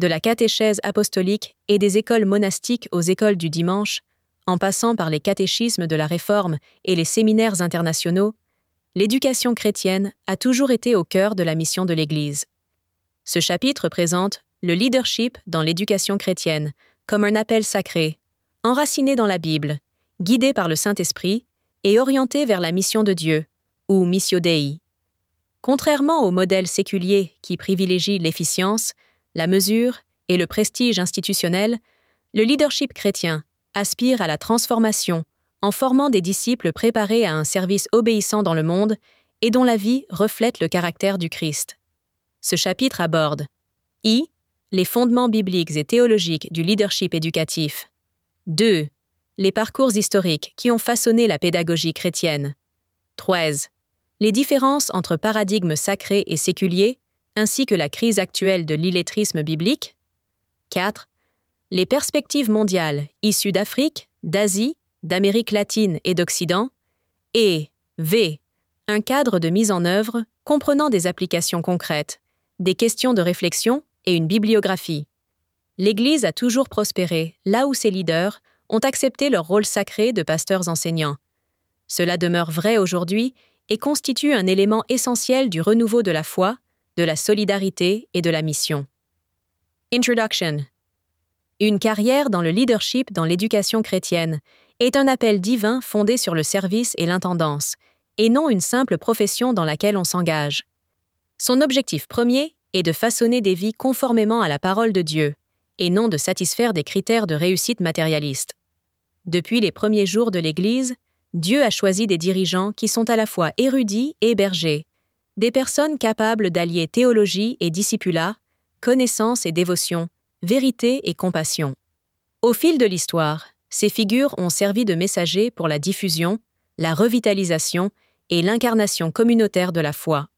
de la catéchèse apostolique et des écoles monastiques aux écoles du dimanche, en passant par les catéchismes de la Réforme et les séminaires internationaux, l'éducation chrétienne a toujours été au cœur de la mission de l'Église. Ce chapitre présente le leadership dans l'éducation chrétienne comme un appel sacré, enraciné dans la Bible, guidé par le Saint-Esprit et orienté vers la mission de Dieu, ou Missio Dei. Contrairement au modèle séculier qui privilégie l'efficience, la mesure et le prestige institutionnel, le leadership chrétien aspire à la transformation en formant des disciples préparés à un service obéissant dans le monde et dont la vie reflète le caractère du Christ. Ce chapitre aborde I. Les fondements bibliques et théologiques du leadership éducatif. 2. Les parcours historiques qui ont façonné la pédagogie chrétienne. 3. Les différences entre paradigmes sacrés et séculiers, ainsi que la crise actuelle de l'illettrisme biblique. 4. Les perspectives mondiales issues d'Afrique, d'Asie, d'Amérique latine et d'Occident. Et V. Un cadre de mise en œuvre comprenant des applications concrètes, des questions de réflexion et une bibliographie. L'Église a toujours prospéré là où ses leaders ont accepté leur rôle sacré de pasteurs enseignants. Cela demeure vrai aujourd'hui et constitue un élément essentiel du renouveau de la foi, de la solidarité et de la mission. Introduction. Une carrière dans le leadership dans l'éducation chrétienne est un appel divin fondé sur le service et l'intendance, et non une simple profession dans laquelle on s'engage. Son objectif premier est de façonner des vies conformément à la parole de Dieu, et non de satisfaire des critères de réussite matérialiste. Depuis les premiers jours de l'Église, Dieu a choisi des dirigeants qui sont à la fois érudits et bergers, des personnes capables d'allier théologie et discipulat, connaissance et dévotion, vérité et compassion. Au fil de l'histoire, ces figures ont servi de messagers pour la diffusion, la revitalisation et l'incarnation communautaire de la foi.